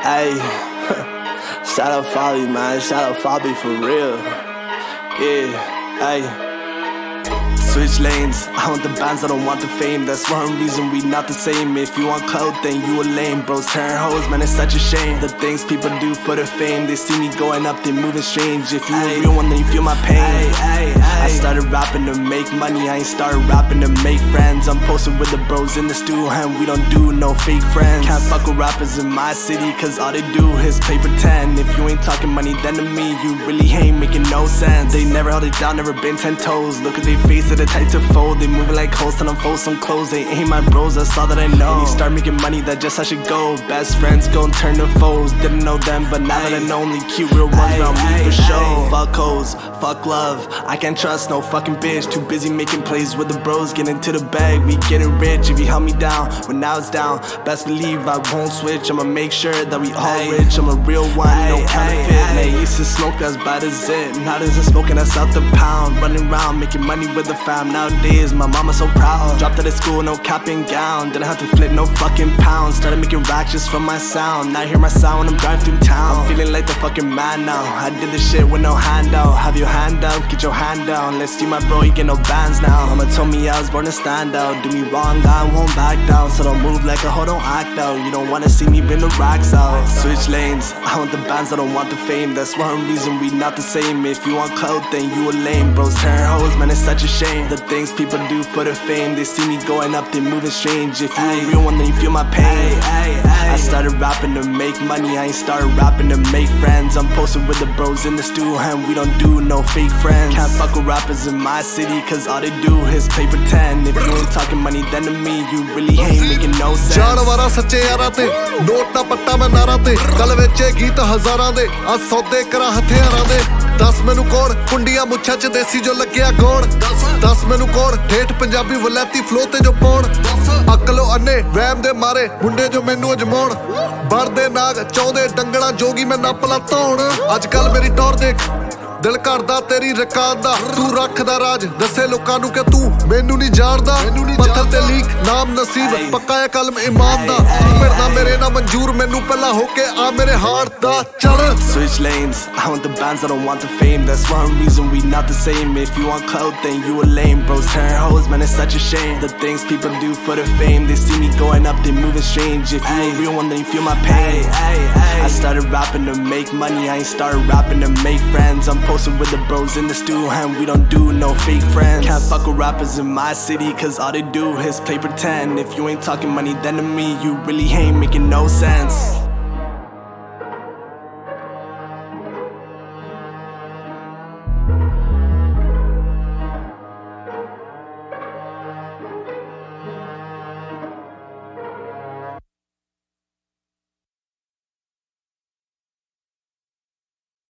Ayy, shout out Fabi, man. Shout out Fabi for real. Yeah, ayy. Switch lanes, I want the bands, I don't want the fame. That's one reason we not the same. If you want clout, then you a lame. Bros turn hoes, man, it's such a shame. The things people do for the fame. They see me going up, they moving strange. If you a real one, then you feel my pain. I started rapping to make money, I ain't started rapping to make friends. I'm posted with the bros in the stew, and we don't do no fake friends. Can't fuck with rappers in my city, cause all they do is play pretend. If you ain't talking money, then to me, you really ain't making no sense. They never held it down, never been 10 toes. Look at they face, they're tight to fold. They moving like hoes, till I'm fold some clothes. They ain't my bros, that's all that I know. When you start making money, that just how should go. Best friends gon' turn to foes. Didn't know them, but now that I know, only cute real ones around me for show. Fuck hoes, fuck love, I can't trust no fucking bitch. Too busy making plays with the bros, get into the bag, we getting rich. If you held me down when I was down, best believe I won't switch. I'ma make sure that we all rich. I'm a real one, no counterfeit. Man, used to smoke, that's bad as it. Now there's a smoking, that's out the pound. Running around, making money with the fam. Nowadays, my mama so proud. Dropped out of school, no cap and gown. Didn't have to flip no fucking pounds. Started making racks just from my sound. Now I hear my sound when I'm driving through town. I'm feeling like the fucking man now. I did this shit with no handout. Have your hand up, get your hand down. Let's see my bro, he get no bands now. Mama told me I was born to stand out. Do me wrong, I won't back down. So don't move like a hoe, don't act out. You don't wanna see me bring the racks out. Switch lanes, I want the bands, I don't want the fame. That's one reason we not the same. If you want clout, then you a lame. Bros turn hoes, man, it's such a shame. The things people do for the fame. They see me going up, they moving strange. If you a real one, then you feel my pain. I started rapping to make money, I ain't started rapping to make friends. I'm posted with the bros in the stew, and we don't do no fake friends. Can't fuck with rappers in my city, cause all they do is play pretend. If you ain't talking money, then to me, you really ain't making no sense. जानवारा सच्चे यारा ते note ना पट्टा मैं नारा ते गल विचे गीत हजारां दे आ सौदे करा हथियारां दे दस मैनू कौन कुंडियां मुच्छां च देसी जो लग्या गौण दस मैनू कौन ठेठ पंजाबी वलैती फ्लो ते जो पौण अकलो अन्ने वैम दे मारे मुंडे जो मैनू अजमाउण बनदे नाग चौदे डंगड़ा जोगी मैं नपला धौण अजकल मेरी टौर देख दिल करदा तेरी रकात दा तू रखदा राज दसे लोकां नू कि तू मैनू नहीं जाणदा पत्थर ते लीक नाम नसीब पक्का है कलम इमाम दा मिलदा मेरे ना मंजूर मैनू पहला होके आ मेरे हार्ट दा चल. Switch lanes, I want the bands, I don't want the fame. That's one reason we not the same. If you want clout, then you a lame. Bros turn hoes, man, it's such a shame. The things people do for the fame. They see me going up, they moving strange. If you a real one, then you feel my pain. I started rapping to make money, I ain't started rapping to make friends. I'm posted with the bros in the stew, and we don't do no fake friends. Can't fuck with rappers in my city, cause all they do is play pretend. If you ain't talking money, then to me, you really ain't making no sense.